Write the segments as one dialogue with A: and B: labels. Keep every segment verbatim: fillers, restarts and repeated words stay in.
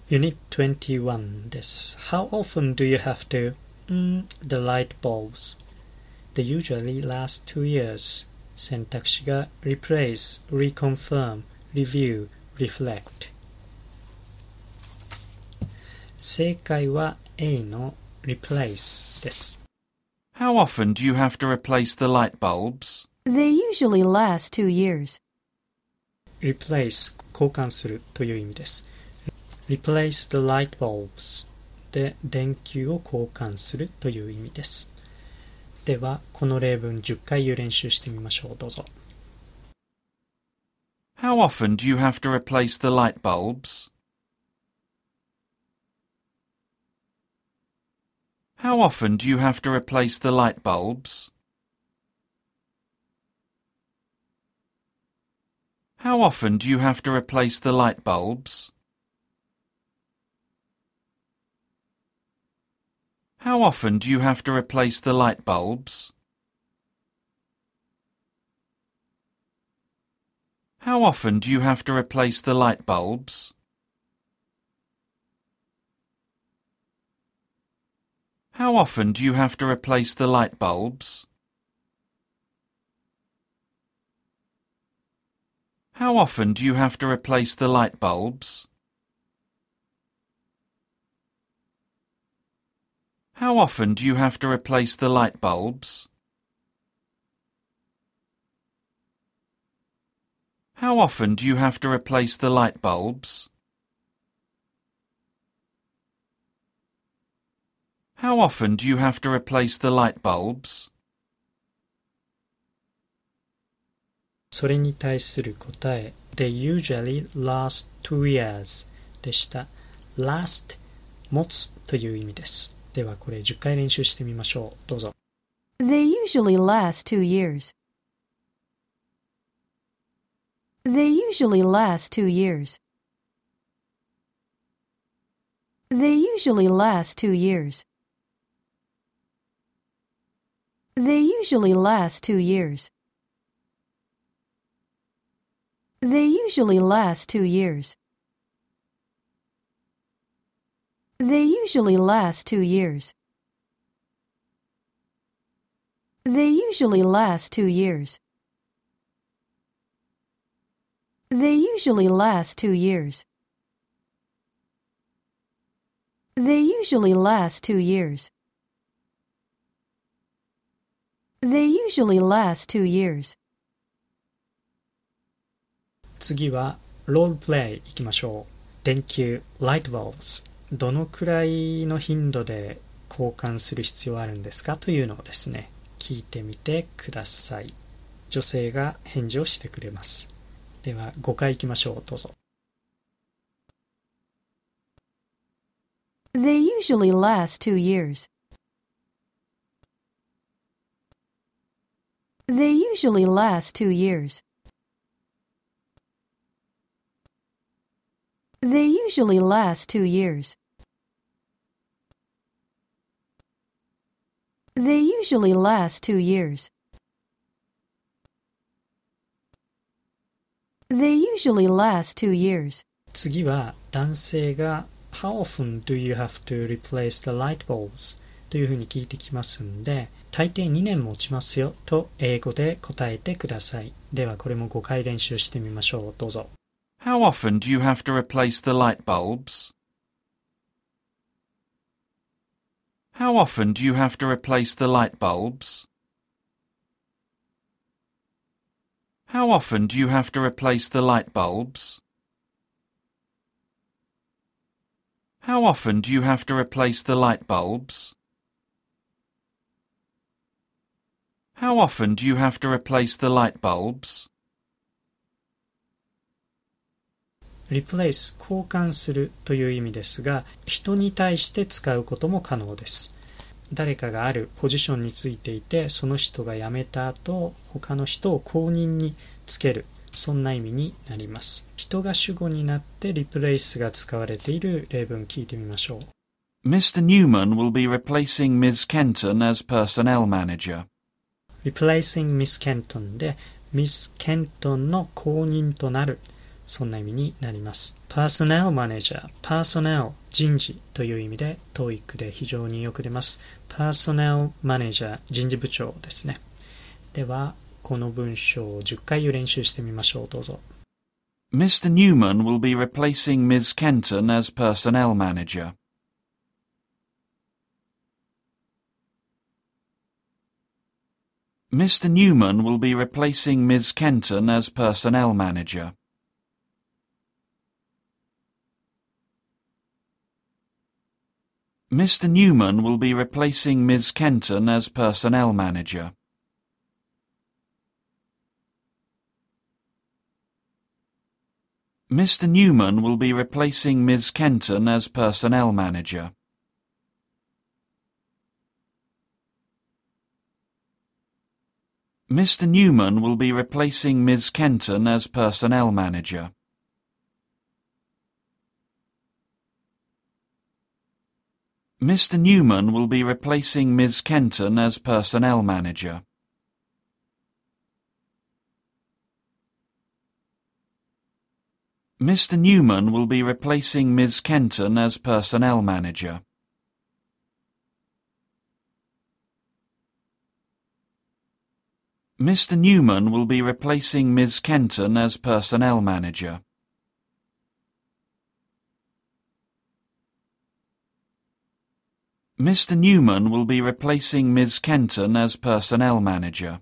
A: Unit twenty-one です。How often do you have to、mm, the light bulbs? They usually last two years. 選択肢が replace, reconfirm, review, reflect。正解は A の replace です。
B: How often do you have to replace the light bulbs?
C: They usually last two years.
A: replace 交換するという意味です。replace the light bulbs で電球を交換するという意味です。ではこの例文じゅっかい言う練習してみましょう。どうぞ。
B: How often do you have to replace the light bulbs? How often do you have to replace the light bulbs? How often do you have to replace the light bulbs? How often do you have to replace the light bulbs? How often do you have to replace the light bulbs? How often do you have to replace the light bulbs? How often do you have to replace the light bulbs? How often do you have to replace the light bulbs? How often do you have to replace the light bulbs? How often do you have to replace the light bulbs?
A: それに対する答え They usually last two years でした。last 持つという意味です。ではこれじゅっかい練習してみましょう。どうぞ。
C: They usually last two years. They usually last two years. They usually last two years. They usually last two years. They usually last two years. They usually last two years. They usually last two years. They usually last two years. They usually last two years. They usually last two years.
A: 次はロールプレイいきましょう。電球 light bulbs どのくらいの頻度で交換する必要あるんですかというのをですね聞いてみてください。女性が返事をしてくれます。ではごかいいきましょう。どうぞ。
C: They usually last two years. They usually last two years. They usually last two years. They usually last two years. They usually last two years.
A: 次は男性が How often do you have to replace the light bulbs? というふうに聞いてきますんで大抵にねん持ちますよと英語で答えてください。ではこれもごかい練習してみましょう。どうぞ。
B: How often do you have to replace the light bulbs? How often do you have to replace the light bulbs? How often do you have to replace the light bulbs? How often do you have to replace the light bulbs? How often do you have to replace the light bulbs?
A: replace 交換するという意味ですが人に対して使うことも可能です。誰かがあるポジションについていてその人が辞めた後他の人を後任につけるそんな意味になります。人が主語になって replace が使われている例文聞いてみましょう。
B: Mister Newman will be replacing Miz Kenton as personnel manager.
A: replacing Miss Kenton で Miss Kenton の後任となるそんな意味になります。Personnel Manager、Personnel、人事という意味で トーイック で非常によく出ます。Personnel Manager、人事部長ですね。では、この文章をじゅっかい練習してみましょう。どうぞ。
B: Mister Newman will be replacing Miz Kenton as personnel manager. Mister Newman will be replacing Miz Kenton as personnel manager. Mister Newman will be replacing Miz Kenton as personnel manager. Mister Newman will be replacing Miz Kenton as personnel manager. Mister Newman will be replacing Miz Kenton as personnel manager. Mister Newman will be replacing Miz Kenton as personnel manager. Mister Newman will be replacing Miz Kenton as personnel manager. Mister Newman will be replacing Miz Kenton as personnel manager. Mister Newman will be replacing Miz Kenton as personnel manager.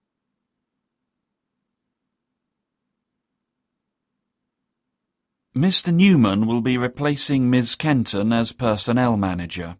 B: Mister Newman will be replacing Miz Kenton as personnel manager.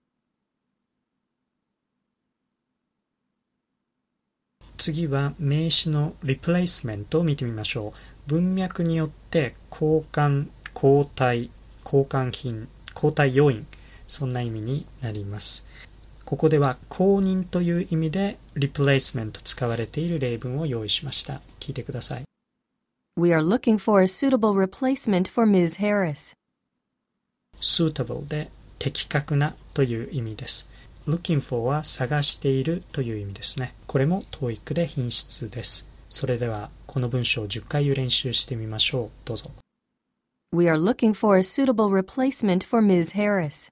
A: 次は名詞の replacement を見てみましょう。文脈によって交換、交代、交換品、交代要因、そんな意味になります。ここでは後任という意味で replacement 使われている例文を用意しました。聞いてください。
C: We are looking for a suitable replacement for Miz Harris.
A: suitable で的確なという意味です。looking for は探しているという意味ですね。これも トーイック で品質です。それではこの文章をじゅっかい練習してみましょう。どうぞ。
C: We are looking for a suitable replacement for Miz Harris.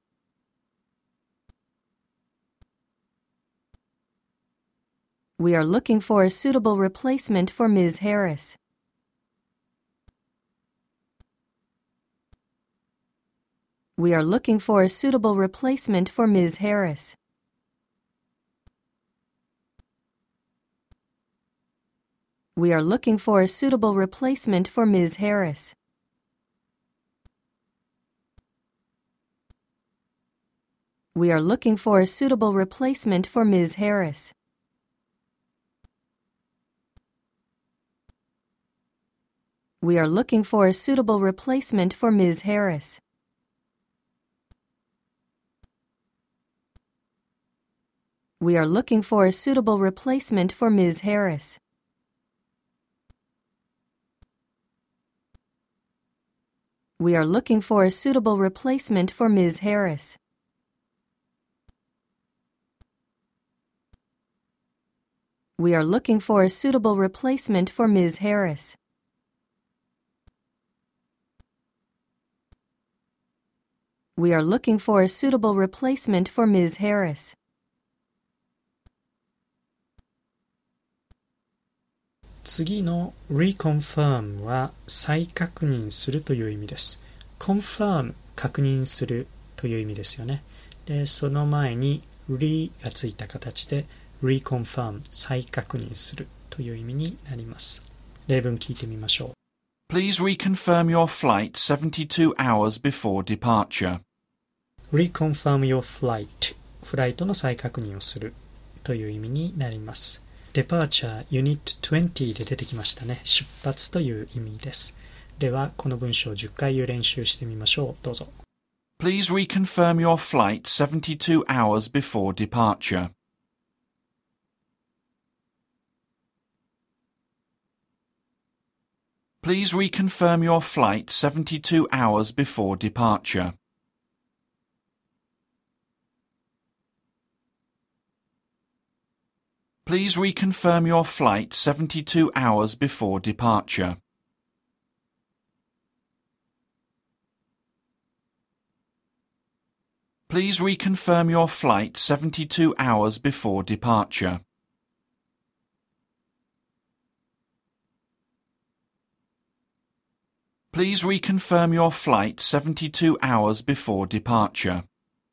C: We are looking for a suitable replacement for Miz Harris. We are looking for a suitable replacement for Miz Harris. We are looking for a suitable replacement for Miz Harris. We are looking for a suitable replacement for Miz Harris. We are looking for a suitable replacement for Miz Harris. We are looking for a suitable replacement for Miz Harris. We are looking for a suitable replacement for Miz Harris. We are looking for a suitable replacement for Miz Harris. We are looking for a suitable replacement for Miz Harris.
A: 次の reconfirm は再確認するという意味です。confirm 確認するという意味ですよね。で、その前に re がついた形で reconfirm 再確認するという意味になります。例文聞いてみましょう。
B: Please reconfirm your flight seventy-two hours before departure.
A: reconfirm your flight フライトの再確認をするという意味になります。Departure Unit にじゅうで出てきましたね。出発という意味です。ではこの文章をじゅっかい練習してみましょう。どうぞ。
B: Please reconfirm your flight seventy-two hours before departure. Please reconfirm your flight seventy-two hours before departure. Please reconfirm your flight seventy-two hours before departure. Please reconfirm your flight seventy-two hours before departure. Please reconfirm your flight seventy-two hours before departure.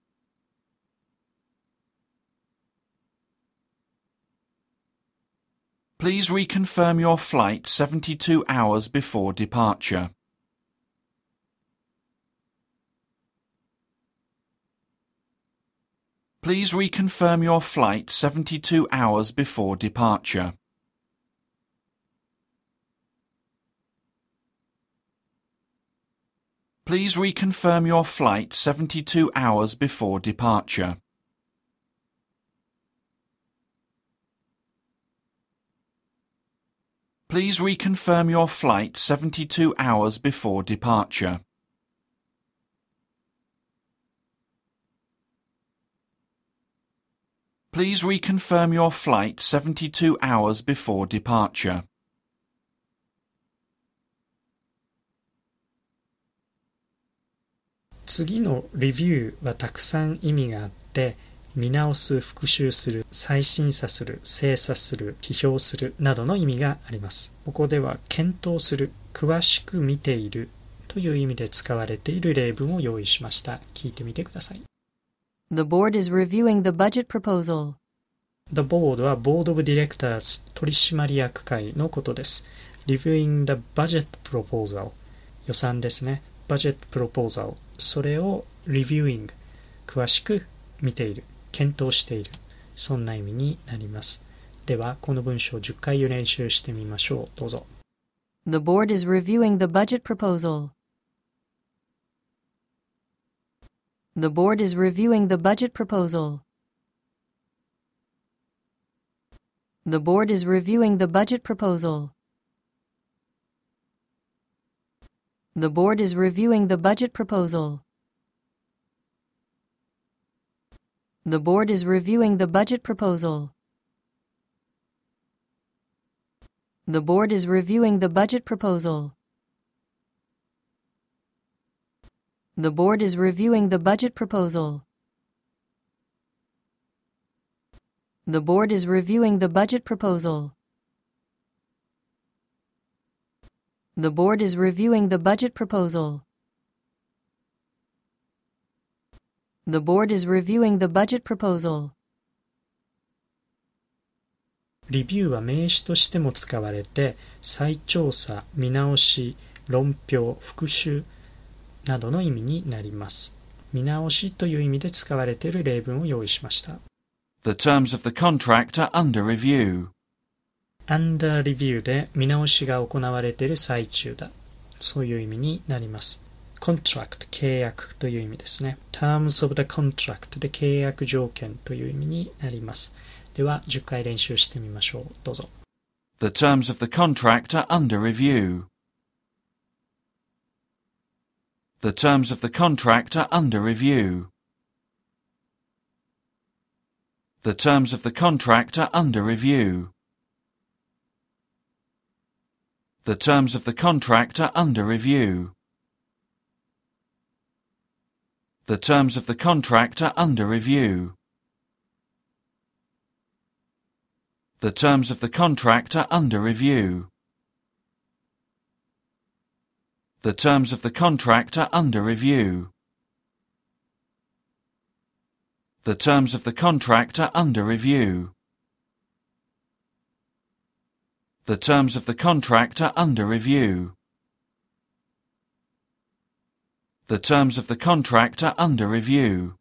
B: Please reconfirm your flight seventy-two hours before departure. Please reconfirm your flight seventy-two hours before departure. Please reconfirm your flight seventy-two hours before departure. 'Please reconfirm your flight seventy-two hours before departure. Please reconfirm your flight seventy-two hours before departure.
A: 「次のレビュー」はたくさん意味があって、見直す、復習する、再審査する、精査する、批評するなどの意味があります。ここでは検討する、詳しく見ているという意味で使われている例文を用意しました。聞いてみてください。
C: The board is reviewing the budget proposal.
A: The board は Board of Directors 取締役会のことです。Reviewing the budget proposal 予算ですね。budget proposal それを reviewing 詳しく見ている、検討している、そんな意味になります。ではこの文章をじゅっかい練習してみましょう。どうぞ。
C: The board is reviewing the budget proposal. The board is reviewing the budget proposal. The board is reviewing the budget proposal. The board is reviewing the budget proposal. The board is reviewing the budget proposal. The board is reviewing the budget proposal. The board is reviewing the budget proposal. The board is reviewing the budget proposal. The board is reviewing the budget proposal. The board is reviewing the budget proposal.
A: レビューは名詞としても使われて、再調査、見直し、論評、復習などの意味になります。見直しという意味で使われている例文を用意しました。
B: The terms of the contract are under review.
A: under review で見直しが行われている最中だ。そういう意味になります。contract 契約という意味ですね。terms of the contract で契約条件という意味になります。ではじゅっかい練習してみましょう。どうぞ。
B: The terms of the contract are under review. The terms of the contract are under review. The terms of the contract are under review. The terms of the contract are under review. The terms of the contract are under review. The terms of the contract are under review. The terms of the contract are under review. The terms of the contract are under review. The terms of the contract are under review. The terms of the contract are under review.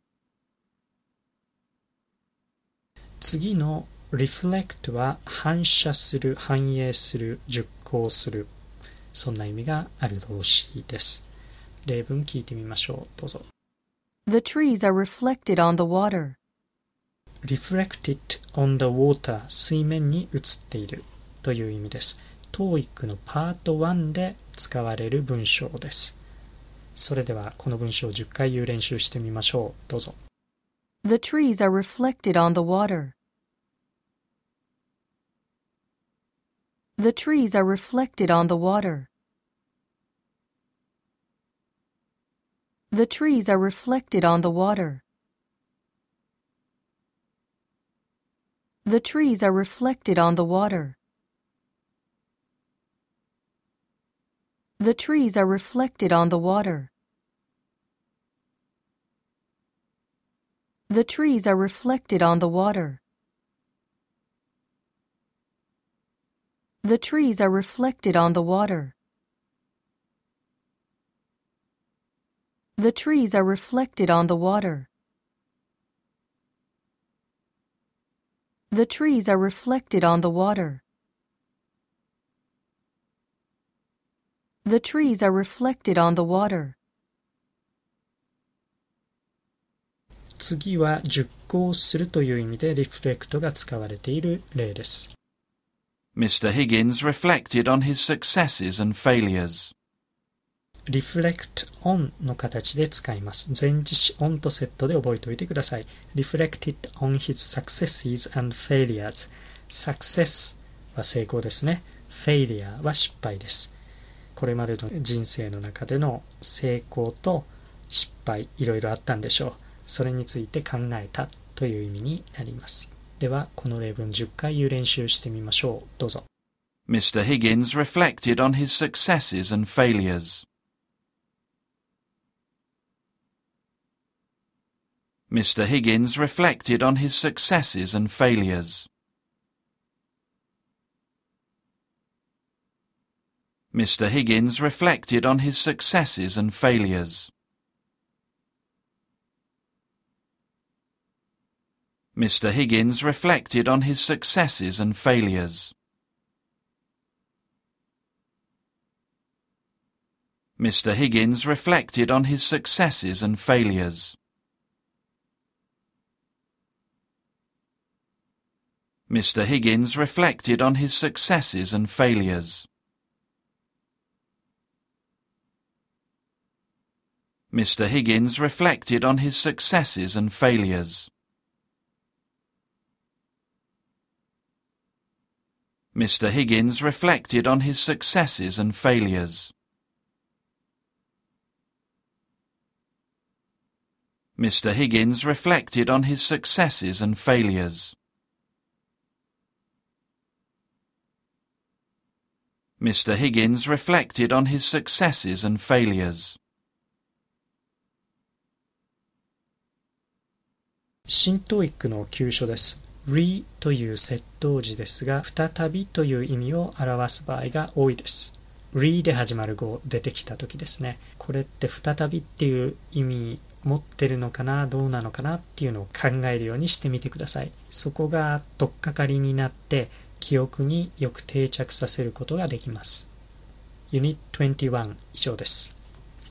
A: 次の reflect は反射する、反映する、熟考する、そんな意味がある動詞です。例文聞いてみましょう。どうぞ。
C: The trees are reflected on the water.
A: reflected on the water 水面に映っているという意味です。トーイックのパートワンで使われる文章です。それではこの文章をじゅっかい言う練習してみましょう。どうぞ。
C: The trees are reflected on the water. The trees are reflected on the water. The trees are reflected on the water. The trees are reflected on the water. The trees are reflected on the water. The trees are reflected on the water. The trees are reflected on the water. The trees are reflected on the water. The trees are reflected on the water. The trees are reflected on the water.
A: 次は熟考するという意味でリフレクトが使われている例です。
B: Mister Higgins reflected on his successes and failures.
A: reflect on の形で使います。前置詞 on とセットで覚えておいてください。reflected on his successes and failures. success は成功ですね。failure は失敗です。これまでの人生の中での成功と失敗、いろいろあったんでしょう。それについて考えたという意味になります。では、この例文じゅっかい言う練習してみましょう。どうぞ。
B: Mister Higgins reflected on his successes and failures. Mister Higgins reflected on his successes and failures. Mister Higgins reflected on his successes and failures. Mister Higgins reflected on his successes and failures. Mister Higgins reflected on his successes and failures. Mister Higgins reflected on his successes and failures. Mister Higgins reflected on his successes and failures. Mister Higgins reflected on his successes and failures. Mister Higgins reflected on his successes and failures. Mister Higgins reflected on his successes and failures.
A: 新 トーイック の急所です。re という接頭辞ですが、再びという意味を表す場合が多いです。re で始まる語出てきた時ですね。これって再びっていう意味持ってるのかな、どうなのかなっていうのを考えるようにしてみてください。そこが取っかかりになって記憶によく定着させることができます。ユニットにじゅういち以上です。